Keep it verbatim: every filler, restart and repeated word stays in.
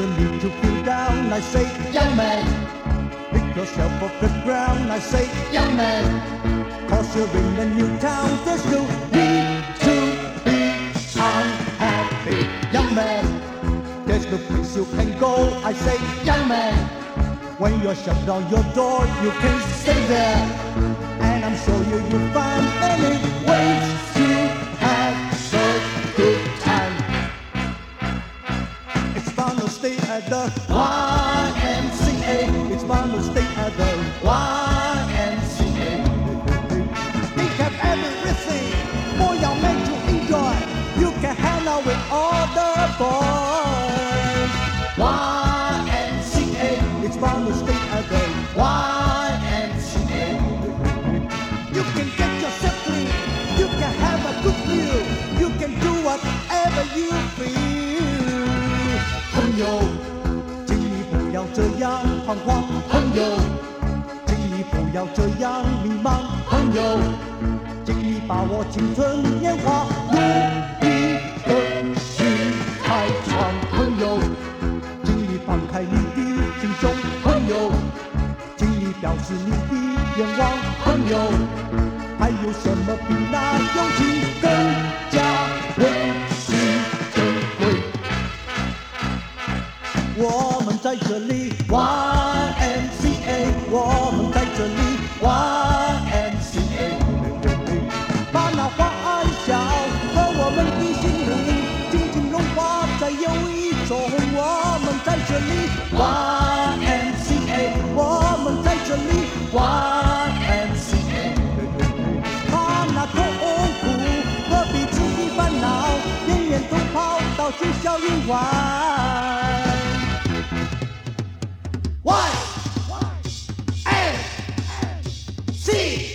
you need to cool down. I say, young man, pick yourself off the ground. I say, young man, cause you're in a new town. There's no need to be unhappy, young man. There's no place you can go. I say, young man, when you shut down your door, you can stay there. And I'm sure you, you'll find many ways to have a good time. It's fun to stay at the Y M C A. It's fun to stay at the Y M C A. They have everything for young men to enjoy. You can hang out with all the boys. Y M C A. It's fun to stay at the Y M C A. You can get yourself clean. You can have a good meal. You can do whatever you feel. 朋友，请你不要这样彷徨。朋友，请你不要这样迷茫。朋友，请你把握青春年华，努力的去开创。朋友，请你放开你的心胸。朋友，请你表示你的愿望。朋友，还有什么比那友情更加为之珍贵？我们在这里 Y M C A， 我们在这里 Y M C A， 把那花爱笑和我们的心灵紧紧融化在有一种。我们在这里 Y M C A， 我们在这里 Y M C A， 把那痛苦和彼此的烦恼远远都抛到九霄云外。Y M C